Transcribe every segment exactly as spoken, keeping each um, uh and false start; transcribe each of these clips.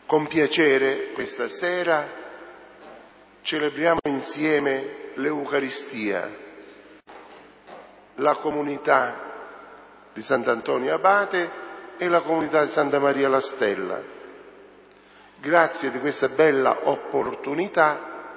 Con piacere questa sera celebriamo insieme l'Eucaristia, la comunità di Sant'Antonio Abate e la comunità di Santa Maria la Stella. Grazie di questa bella opportunità,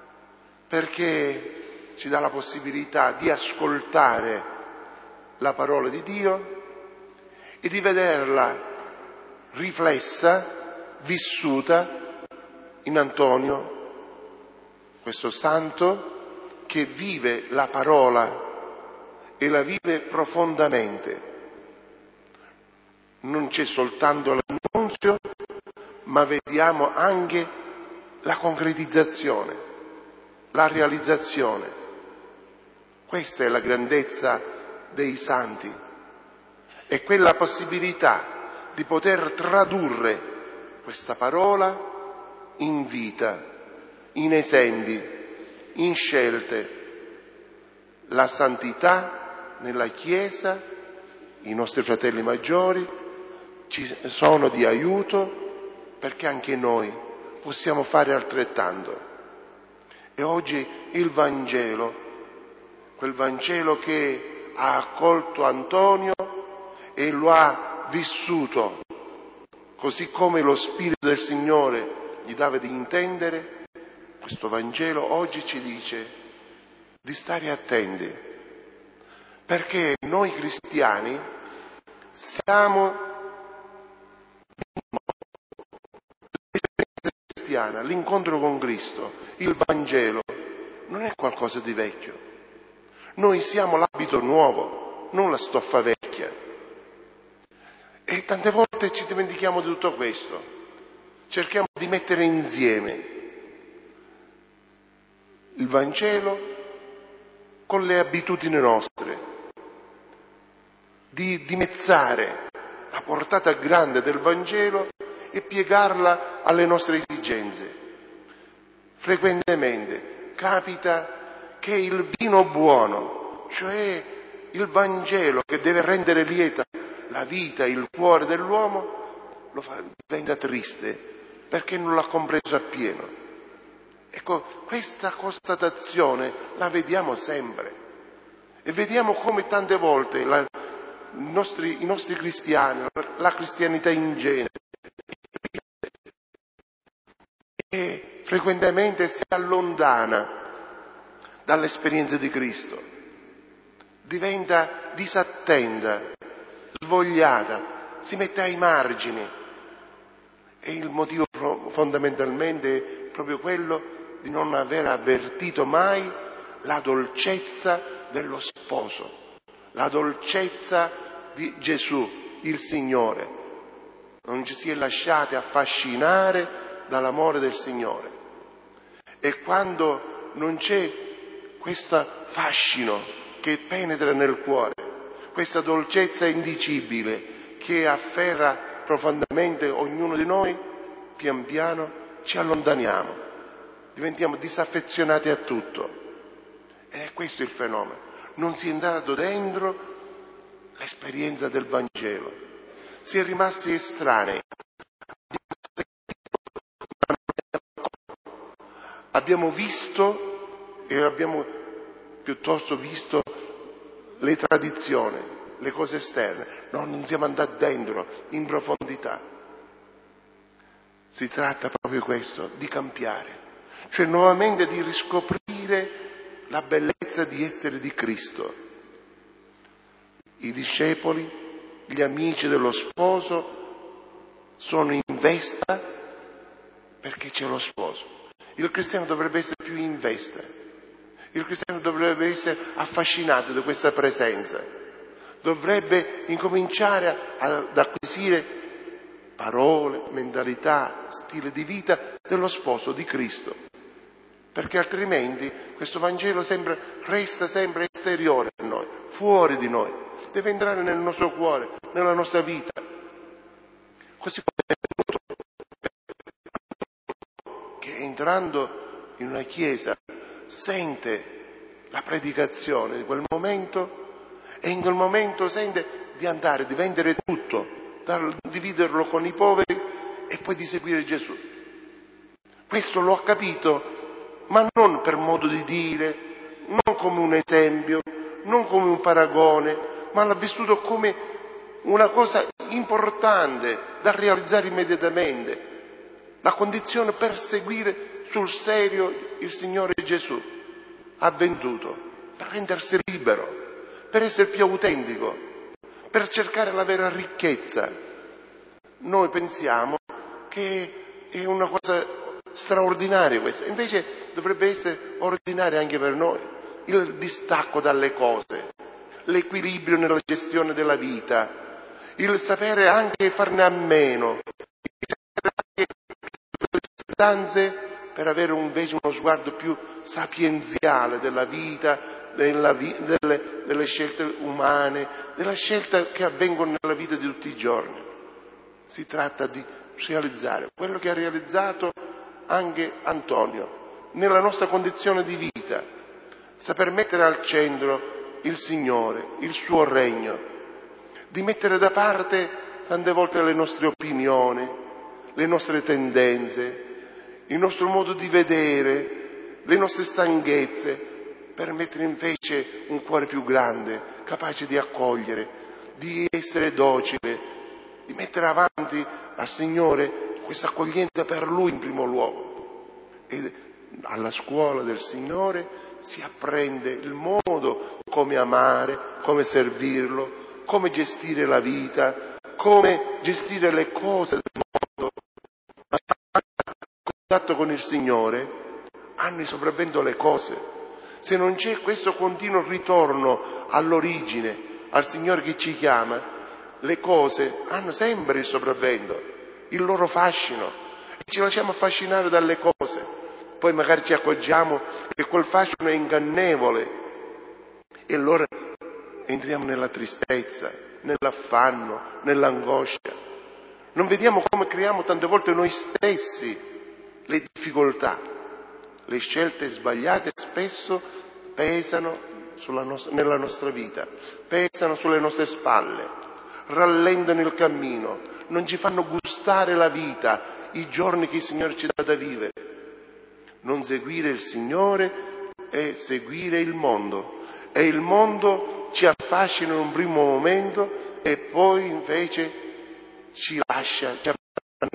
perché ci dà la possibilità di ascoltare la parola di Dio e di vederla riflessa, vissuta in Antonio, questo santo che vive la parola e la vive profondamente. Non c'è soltanto l'annunzio, ma vediamo anche la concretizzazione, la realizzazione. Questa è la grandezza dei santi, è quella possibilità di poter tradurre questa parola in vita, in esempi, in scelte. La santità nella Chiesa, i nostri fratelli maggiori, ci sono di aiuto perché anche noi possiamo fare altrettanto. E oggi il Vangelo, quel Vangelo che ha accolto Antonio e lo ha vissuto, così come lo Spirito del Signore gli dava di intendere, questo Vangelo oggi ci dice di stare attenti, perché noi cristiani siamo cristiana, l'incontro con Cristo, il Vangelo non è qualcosa di vecchio. Noi siamo l'abito nuovo, non la stoffa vecchia. E tante volte ci dimentichiamo di tutto questo. Cerchiamo di mettere insieme il Vangelo con le abitudini nostre, di dimezzare la portata grande del Vangelo e piegarla alle nostre esigenze. Frequentemente capita che il vino buono, cioè il Vangelo che deve rendere lieta la vita, il cuore dell'uomo, lo fa, diventa triste perché non l'ha compreso appieno. Ecco, questa constatazione la vediamo sempre e vediamo come tante volte la, i, nostri, i nostri cristiani, la cristianità in genere, e frequentemente si allontana dall'esperienza di Cristo, diventa disattenta, svogliata, si mette ai margini. E il motivo fondamentalmente è proprio quello di non aver avvertito mai la dolcezza dello sposo, la dolcezza di Gesù, il Signore. Non ci si è lasciati affascinare dall'amore del Signore. E quando non c'è questo fascino che penetra nel cuore, questa dolcezza indicibile che afferra profondamente ognuno di noi, pian piano ci allontaniamo, diventiamo disaffezionati a tutto. Ed è questo il fenomeno. Non si è andato dentro l'esperienza del Vangelo, si è rimasti estranei. Abbiamo visto e abbiamo piuttosto visto le tradizioni, le cose esterne, no, non siamo andati dentro, in profondità. Si tratta proprio di questo, di cambiare, cioè nuovamente di riscoprire la bellezza di essere di Cristo. I discepoli, gli amici dello sposo sono in vesta perché c'è lo sposo. Il cristiano dovrebbe essere più in vesta, il cristiano dovrebbe essere affascinato da questa presenza, dovrebbe incominciare ad acquisire parole, mentalità, stile di vita dello sposo di Cristo, perché altrimenti questo Vangelo sempre, resta sempre esteriore a noi, fuori di noi, deve entrare nel nostro cuore, nella nostra vita. Così come che entrando in una chiesa sente la predicazione di quel momento e in quel momento sente di andare, di vendere tutto, di dividerlo con i poveri e poi di seguire Gesù. Questo l'ho capito, ma non per modo di dire, non come un esempio, non come un paragone, ma l'ho vissuto come una cosa importante da realizzare immediatamente. La condizione per seguire sul serio il Signore Gesù ha venduto, per rendersi libero, per essere più autentico, per cercare la vera ricchezza. Noi pensiamo che è una cosa straordinaria questa, invece dovrebbe essere ordinaria anche per noi. Il distacco dalle cose, l'equilibrio nella gestione della vita, il sapere anche farne a meno, per avere invece uno sguardo più sapienziale della vita, della vi- delle, delle scelte umane, delle scelte che avvengono nella vita di tutti i giorni. Si tratta di realizzare quello che ha realizzato anche Antonio nella nostra condizione di vita, saper mettere al centro il Signore, il suo regno, di mettere da parte tante volte le nostre opinioni, le nostre tendenze, il nostro modo di vedere, le nostre stanchezze, per mettere invece un cuore più grande, capace di accogliere, di essere docile, di mettere avanti al Signore questa accoglienza per Lui in primo luogo. E alla scuola del Signore si apprende il modo come amare, come servirlo, come gestire la vita, come gestire le cose del mondo. Ma in contatto con il Signore hanno sopravvento le cose. Se non c'è questo continuo ritorno all'origine, al Signore che ci chiama, le cose hanno sempre il sopravvento, il loro fascino, e ci lasciamo affascinare dalle cose. Poi magari ci accorgiamo che quel fascino è ingannevole e allora entriamo nella tristezza, nell'affanno, nell'angoscia. Non vediamo come creiamo tante volte noi stessi le difficoltà. Le scelte sbagliate spesso pesano sulla nostra, nella nostra vita, pesano sulle nostre spalle, rallentano il cammino, non ci fanno gustare la vita, i giorni che il Signore ci dà da vivere. Non seguire il Signore è seguire il mondo, e il mondo ci affascina in un primo momento e poi invece ci lascia, ci abbandona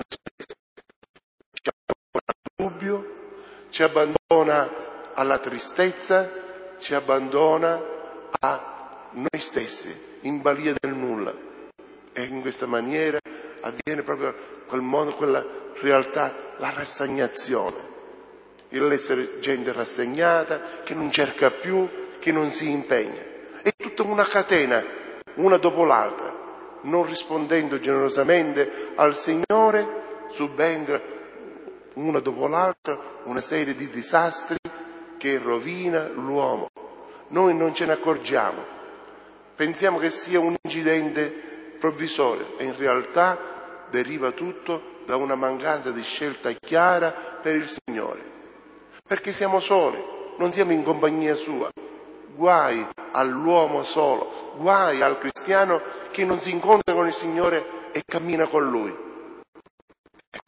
al dubbio, ci abbandona alla tristezza, ci abbandona a noi stessi, in balia del nulla. E in questa maniera avviene proprio quel modo, quella realtà, la rassegnazione. L'essere gente rassegnata, che non cerca più, che non si impegna. È tutta una catena, una dopo l'altra. Non rispondendo generosamente al Signore, subentra una dopo l'altra una serie di disastri che rovina l'uomo. Noi non ce ne accorgiamo. Pensiamo che sia un incidente provvisorio e in realtà deriva tutto da una mancanza di scelta chiara per il Signore. Perché siamo soli, non siamo in compagnia sua. Guai all'uomo solo, guai al cristiano che non si incontra con il Signore e cammina con Lui. Ecco,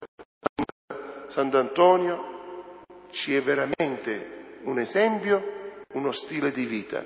Sant'Antonio ci è veramente un esempio, uno stile di vita.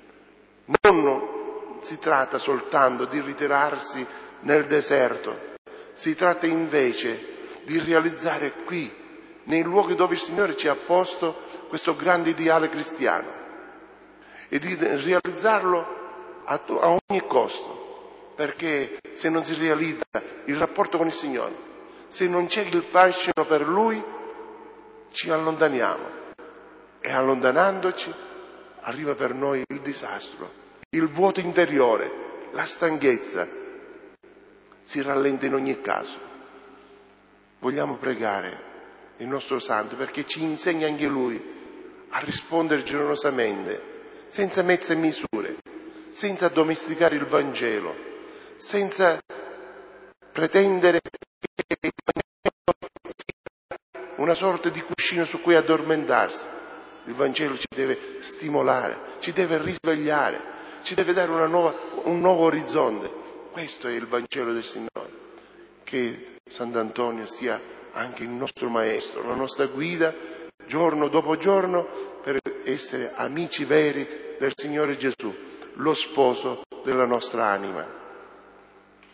Non si tratta soltanto di ritirarsi nel deserto, si tratta invece di realizzare qui, nei luoghi dove il Signore ci ha posto, questo grande ideale cristiano e di realizzarlo a, a ogni costo, perché se non si realizza il rapporto con il Signore, se non c'è il fascino per Lui, ci allontaniamo e allontanandoci arriva per noi il disastro, il vuoto interiore, la stanchezza, si rallenta in ogni caso. Vogliamo pregare il nostro Santo perché ci insegna anche Lui a rispondere generosamente, senza mezze misure, senza addomesticare il Vangelo, senza pretendere che il Vangelo sia una sorta di cuscino su cui addormentarsi. Il Vangelo ci deve stimolare, ci deve risvegliare, ci deve dare una nuova, un nuovo orizzonte. Questo è il Vangelo del Signore, che Sant'Antonio sia anche il nostro maestro, la nostra guida, giorno dopo giorno, per essere amici veri del Signore Gesù, lo sposo della nostra anima.